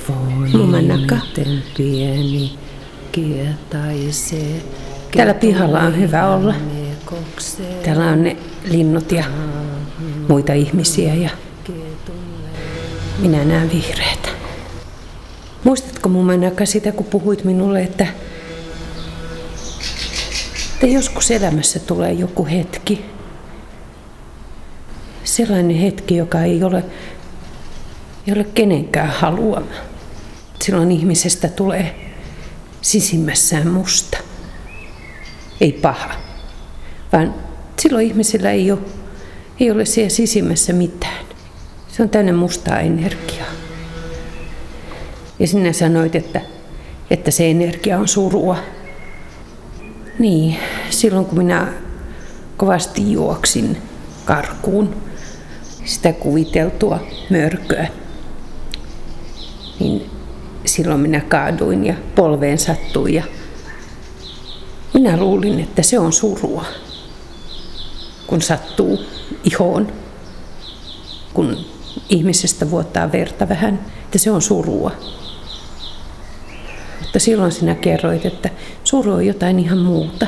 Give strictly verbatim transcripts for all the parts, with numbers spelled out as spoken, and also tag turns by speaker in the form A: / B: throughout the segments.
A: Mumanaka.
B: Pieni kietaisee.
A: Täällä pihalla on hyvä olla. Täällä on ne linnut ja muita ihmisiä ja minä näen vihreätä. Muistatko Mumanaka sitä, kun puhuit minulle, että, että joskus elämässä tulee joku hetki, sellainen hetki, joka ei ole, ei ole kenenkään haluama. Silloin ihmisestä tulee sisimmässään musta. Ei paha, vaan silloin ihmisillä ei ole, ei ole siellä sisimmässä mitään. Se on täynnä mustaa energiaa. Ja sinä sanoit, että, että se energia on surua. Niin, silloin kun minä kovasti juoksin karkuun sitä kuviteltua mörköä, niin silloin minä kaaduin ja polveen sattui ja minä luulin, että se on surua, kun sattuu ihoon, kun ihmisestä vuotaa verta vähän, että se on surua. Mutta silloin sinä kerroit, että suru on jotain ihan muuta.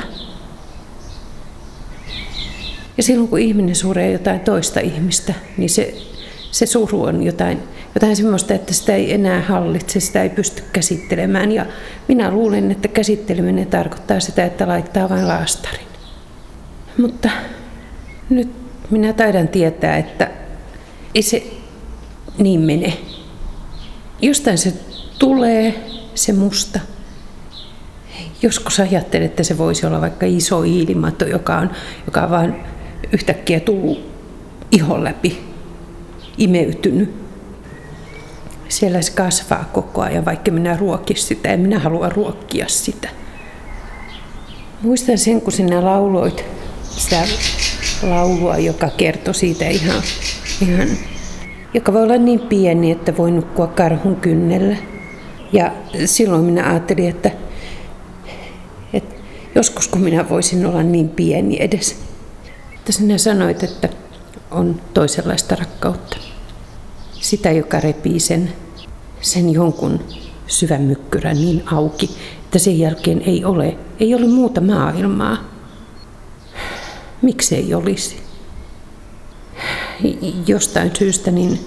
A: Ja silloin kun ihminen suree jotain toista ihmistä, niin se, se suru on jotain, jotain semmoista, että sitä ei enää hallitse, sitä ei pysty käsittelemään. Ja minä luulen, että käsitteleminen tarkoittaa sitä, että laittaa vain laastarin. Mutta nyt minä taidan tietää, että ei se niin mene. Jostain se tulee, se musta. Joskus ajattelen, että se voisi olla vaikka iso hiilimato, joka on, joka on vaan yhtäkkiä tullut ihon läpi, imeytynyt. Siellä se kasvaa koko ajan, vaikka minä ruokin sitä, en minä halua ruokkia sitä. Muistan sen, kun sinä lauloit sitä laulua, joka kertoi siitä ihan, ihan, joka voi olla niin pieni, että voi nukkua karhun kynnellä. Ja silloin minä ajattelin, että, että joskus kun minä voisin olla niin pieni edes. Että sinä sanoit, että on toisenlaista rakkautta. Sitä, joka repii sen, sen jonkun syvän mykkyrän niin auki, että sen jälkeen ei ole, ei ole muuta maailmaa. Miksi ei olisi? Jostain syystä niin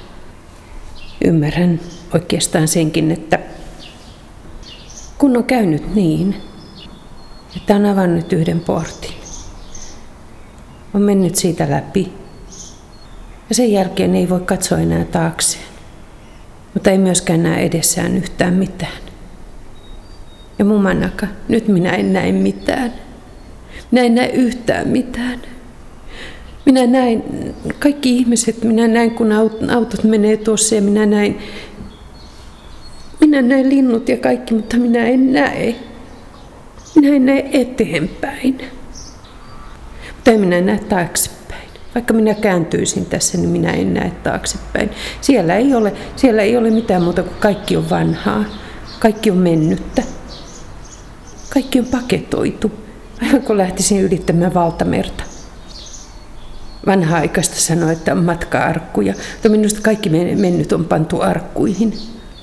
A: ymmärrän oikeastaan senkin, että kun on käynyt niin, että on avannut yhden portin, on mennyt siitä läpi ja sen jälkeen ei voi katsoa enää taakseen, mutta ei myöskään näe edessään yhtään mitään. Ja Mumanaka, nyt minä en näe mitään. Minä en näe yhtään mitään. Minä näin kaikki ihmiset, minä näin kun autot menee tuossa ja minä näin, minä näin linnut ja kaikki, mutta minä en näe. Minä en näe eteenpäin. Mutta en minä näe taaksepäin. Vaikka minä kääntyisin tässä, niin minä en näe taaksepäin. Siellä ei ole, siellä ei ole mitään muuta kuin kaikki on vanhaa. Kaikki on mennyttä. Kaikki on paketoitu. Aivan kun lähtisin ylittämään valtamerta. Vanha-aikaista sanoi, että on matka-arkkuja, mutta minusta kaikki mennyt on pantu arkkuihin.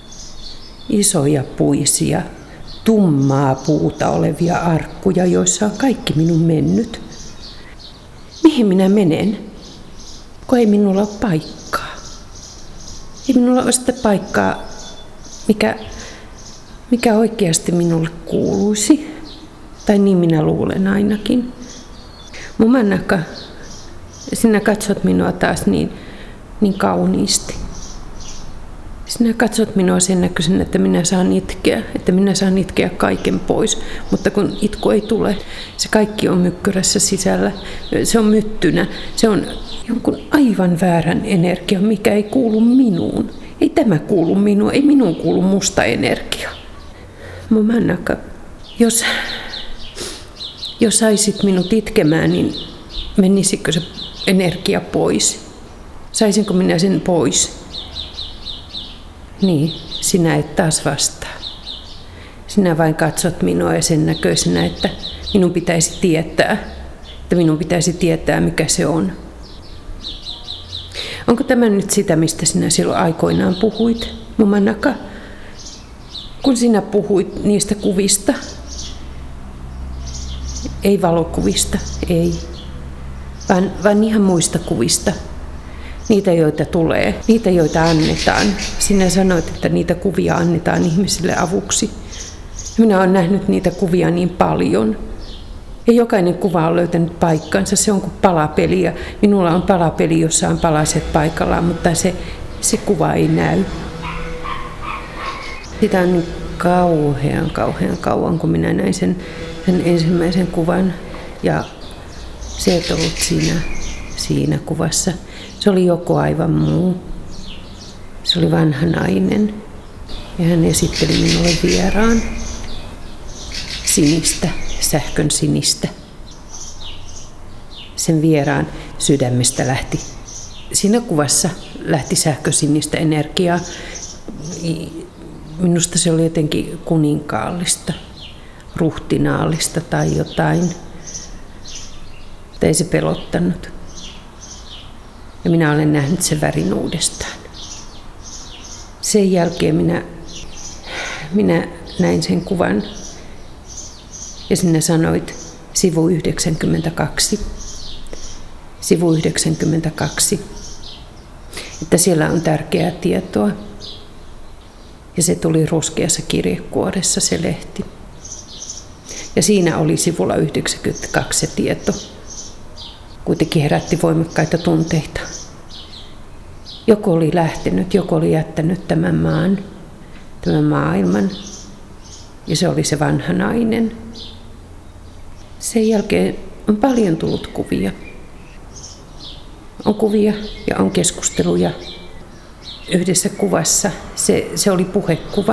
A: Isoja puisia, tummaa puuta olevia arkkuja, joissa on kaikki minun mennyt. Mihin minä menen, kun ei minulla ole paikkaa? Ei minulla ole sitä paikkaa, mikä, mikä oikeasti minulle kuuluisi. Tai niin minä luulen ainakin. Mumanaka, sinä katsot minua taas niin, niin kauniisti. Sinä katsot minua sen näköisen, että minä saan itkeä, että minä saan itkeä kaiken pois. Mutta kun itku ei tule, se kaikki on mykkyrässä sisällä, se on myttynä, se on jonkun aivan väärän energian, mikä ei kuulu minuun. Ei tämä kuulu minuun, ei minuun kuulu musta energia. Mumanaka, jos, jos saisit minut itkemään, niin menisikö se energia pois? Saisinko minä sen pois? Niin, sinä et taas vastaa. Sinä vain katsot minua ja sen näköisenä, että minun pitäisi tietää, että minun pitäisi tietää, mikä se on. Onko tämä nyt sitä, mistä sinä silloin aikoinaan puhuit, Mumanaka? kun sinä puhuit niistä kuvista, ei valokuvista, ei, vaan, vaan ihan muista kuvista. Niitä, joita tulee, niitä, joita annetaan. Sinä sanoit, että niitä kuvia annetaan ihmisille avuksi. Minä olen nähnyt niitä kuvia niin paljon. Ja jokainen kuva on löytänyt paikkansa. Se on kuin palapeli. Ja minulla on palapeli, jossa on palaset paikallaan, mutta se, se kuva ei näy. Sitä on niin kauhean, kauhean kauan, kun minä näin sen, sen ensimmäisen kuvan. Ja se et ollut siinä, siinä kuvassa. Se oli joku aivan muu. Se oli vanha nainen. Ja hän esitteli minulle vieraan. Sinistä, sähkön sinistä. Sen vieraan sydämestä lähti. Siinä kuvassa lähti sähkösinistä energiaa. Minusta se oli jotenkin kuninkaallista, ruhtinaallista tai jotain. Mutta ei se pelottanut. Ja minä olen nähnyt sen värin uudestaan. Sen jälkeen minä, minä näin sen kuvan. Ja sinä sanoit sivu yhdeksänkymmentäkaksi. Sivu yhdeksänkymmentäkaksi. Että siellä on tärkeää tietoa. Ja se tuli ruskeassa kirjekuoressa se lehti. Ja siinä oli sivulla yhdeksänkymmentäkaksi se tieto. Kuitenkin herätti voimakkaita tunteita. Joku oli lähtenyt, joku oli jättänyt tämän maan, tämän maailman. Ja se oli se vanha nainen. Sen jälkeen on paljon tullut kuvia. On kuvia ja on keskusteluja. Yhdessä kuvassa, se, se oli puhekuva,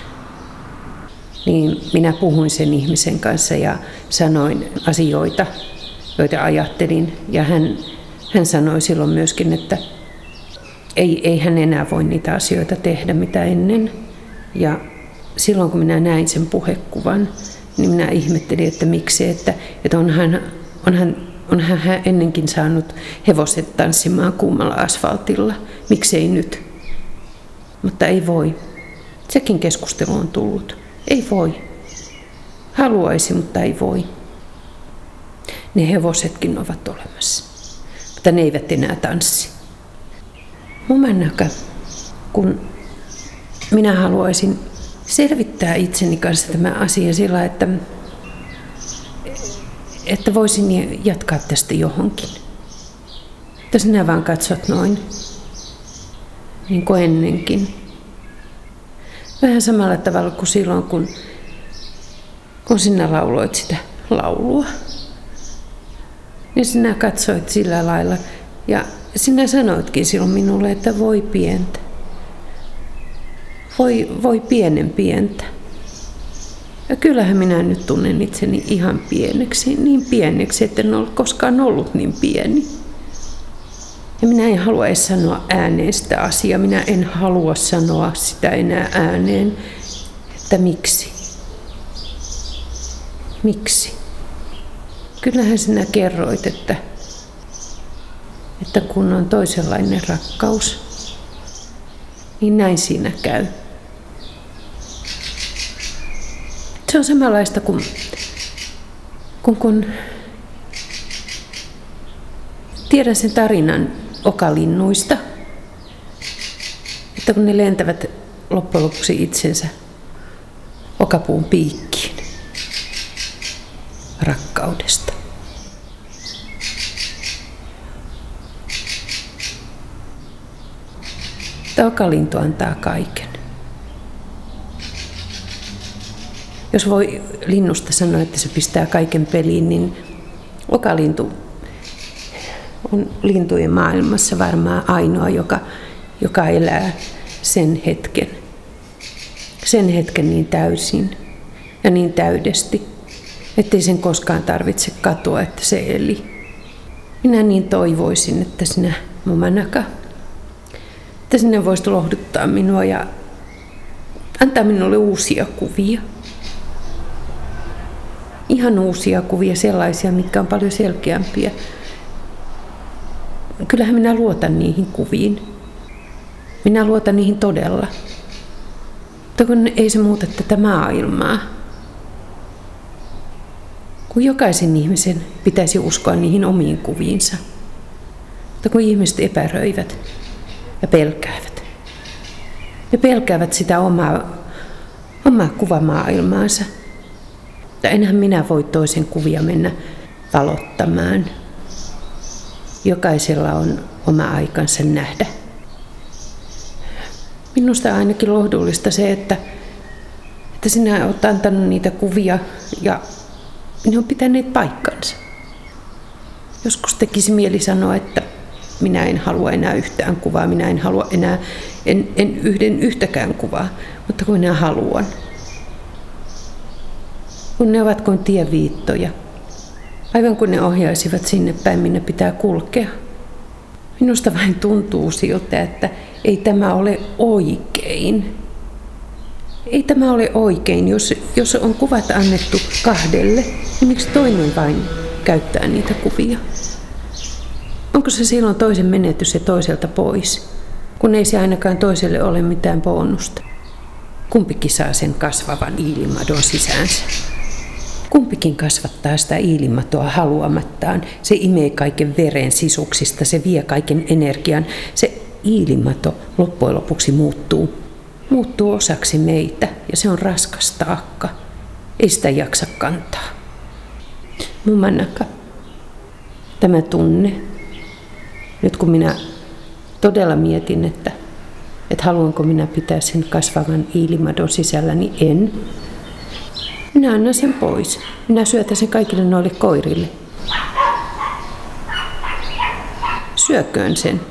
A: niin minä puhuin sen ihmisen kanssa ja sanoin asioita, joita ajattelin. Ja hän, hän sanoi silloin myöskin, että ei, ei hän enää voi niitä asioita tehdä mitä ennen. Ja silloin kun minä näin sen puhekuvan, niin minä ihmettelin, että miksi, että, että onhan, onhan, onhan hän ennenkin saanut hevoset tanssimaan kuumalla asfaltilla. Miksei nyt? Mutta ei voi. Sekin keskustelu on tullut. Ei voi. Haluaisi, mutta ei voi. Ne hevosetkin ovat olemassa, mutta ne eivät enää tanssi. Mumannaka, kun minä haluaisin selvittää itseni kanssa tämän asian sillä, että, että voisin jatkaa tästä johonkin. Että sinä vaan katsot noin, niin kuin ennenkin. Vähän samalla tavalla kuin silloin, kun, kun sinä lauloit sitä laulua. Niin sinä katsoit sillä lailla ja sinä sanoitkin silloin minulle, että voi pientä. Voi, voi pienen pientä. Ja kyllähän minä nyt tunnen itseni ihan pieneksi, niin pieneksi, että en ole koskaan ollut niin pieni. Ja minä en halua edes sanoa ääneen sitä asiaa, minä en halua sanoa sitä enää ääneen, että miksi. Miksi? Kyllähän sinä kerroit, että, että kun on toisenlainen rakkaus, niin näin siinä käy. Se on samanlaista kuin, kun, kun tiedän sen tarinan okalinnuista, että kun ne lentävät loppujen lopuksi itsensä okapuun piikkiin rakkaudesta. Että okalintu antaa kaiken. Jos voi linnusta sanoa, että se pistää kaiken peliin, niin okalintu on lintujen maailmassa varmaan ainoa, joka, joka elää sen hetken. Sen hetken niin täysin ja niin täydesti, ettei sen koskaan tarvitse katua, että se eli. Minä niin toivoisin, että sinä, Mumanaka, että sinä voisit lohduttaa minua ja antaa minulle uusia kuvia. Ihan uusia kuvia, sellaisia, mitkä on paljon selkeämpiä. Kyllähän minä luotan niihin kuviin. Minä luotan niihin todella. Mutta kun ei se muuta tätä maailmaa. Kun jokaisen ihmisen pitäisi uskoa niihin omiin kuviinsa. Mutta kun ihmiset epäröivät ja pelkäävät. Ne pelkäävät sitä omaa, omaa kuvamaailmaansa. Mutta enhän minä voi toisen kuvia mennä valottamaan. Jokaisella on oma aikansa nähdä. Minusta on ainakin lohdullista se, että, että sinä olet antanut niitä kuvia ja ne on pitäneet paikkansa. Joskus tekisi mieli sanoa, että minä en halua enää yhtään kuvaa, minä en halua enää en, en yhden yhtäkään kuvaa, mutta kun minä haluan. Kun ne ovat kuin tieviittoja, aivan kun ne ohjaisivat sinne päin, minne pitää kulkea. Minusta vain tuntuu siltä, että ei tämä ole oikein. Ei tämä ole oikein, jos, jos on kuvat annettu kahdelle, niin miksi toinen vain käyttää niitä kuvia? Onko se silloin toisen menetys ja toiselta pois, kun ei se ainakaan toiselle ole mitään bonusta? Kumpikin saa sen kasvavan iilimadon sisäänsä. Kumpikin kasvattaa sitä iilimatoa haluamattaan. Se imee kaiken veren sisuksista, se vie kaiken energian. Se iilimato loppujen lopuksi muuttuu. Muuttuu osaksi meitä ja se on raskas taakka. Ei sitä jaksa kantaa. Mun Manaka, tämä tunne, nyt kun minä todella mietin, että, että haluanko minä pitää sen kasvavan iilimadon sisällä, niin en. Minä annan sen pois. Minä syötän sen kaikille noille koirille. Syököön sen.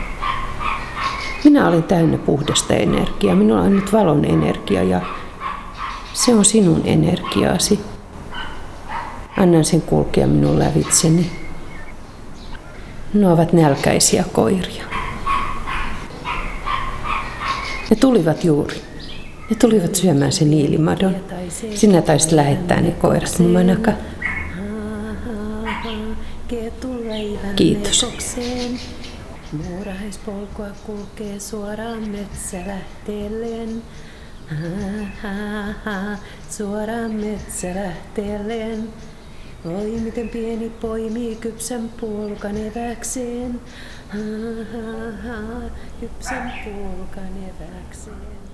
A: Minä olen täynnä puhdasta energiaa. Minulla on nyt valon energia ja se on sinun energiaasi. Annan sen kulkea minun lävitseni. Ne ovat nälkäisiä koiria. Ne tulivat juuri. Ne tulivat syömään sen iilimadon. Sinä taisit lähettää ne koirat, mun Manaka. Kiitos.
B: Muurahaispolkua kulkee suoraan metsälähteelleen. Suoraan metsälähteelleen. Oi miten pieni poimii kypsän pulkan eväkseen. Kypsän pulkan eväkseen.